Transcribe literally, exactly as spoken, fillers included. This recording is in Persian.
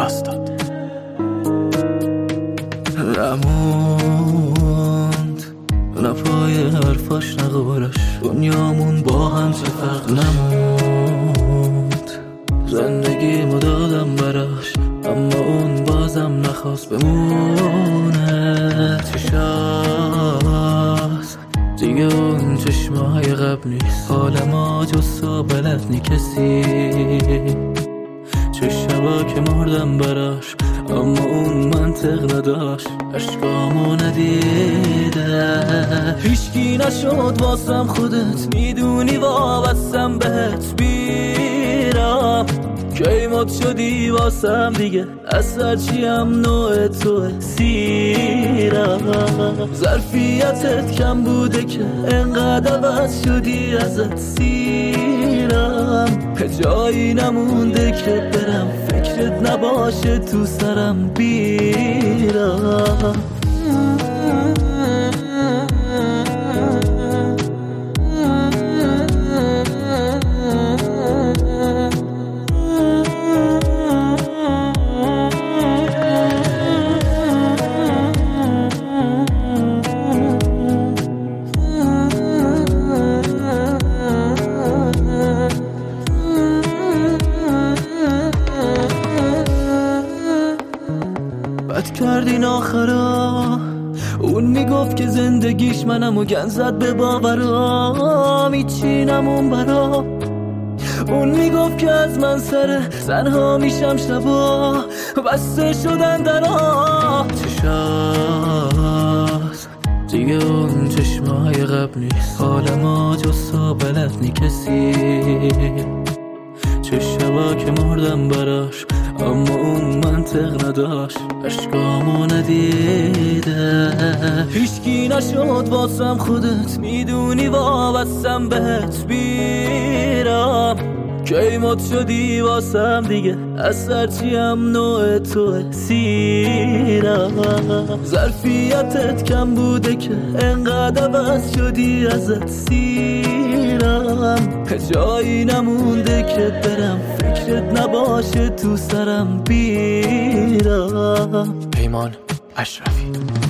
استاد نموند نه پای حرفاش نه قولش دنیامون با هم چه فرق نموند زندگیمو دادم براش اما اون بازم نخواست بمونه چشاست دیگه اون چشمای قبل نیست حال ما جز تو بلد نی کسی چه شبا که مردم براش اما اون منطق نداشت عشقامو ندیده هیچکی نشد واسم خودت میدونی وابستم بهت بیرم کی مد شدی واسم دیگه از هرچیم نوع توه سیرم ظرفیتت کم بوده که انقدر بس شدی ازت سیرم جایی نمونده که برم فکرت نباشه تو سرم بیرم بد کردین آخرا اون میگفت که زندگیش منم و گن زد به باورام ایچی نمون برا اون میگفت که از من سر تنها میشم شبا بسته شدن درا چشاست دیگه اون چشمای قبل نیست حال ما جز تو بلد نی کسی چه شبا که مردم براش اما اون منطق نداشت عشقامو ندیده هیچکی نشد واسم خودت میدونی وابستم بهت بیرم کی مد شدی واسم دیگه از هرچیم نوع توه سیرم ظرفیتت کم بوده که انقدر بس شدی ازت سیرم جایی نمونده که برم فکرت نباشه تو سرم بیرم. پیمان اشرفی.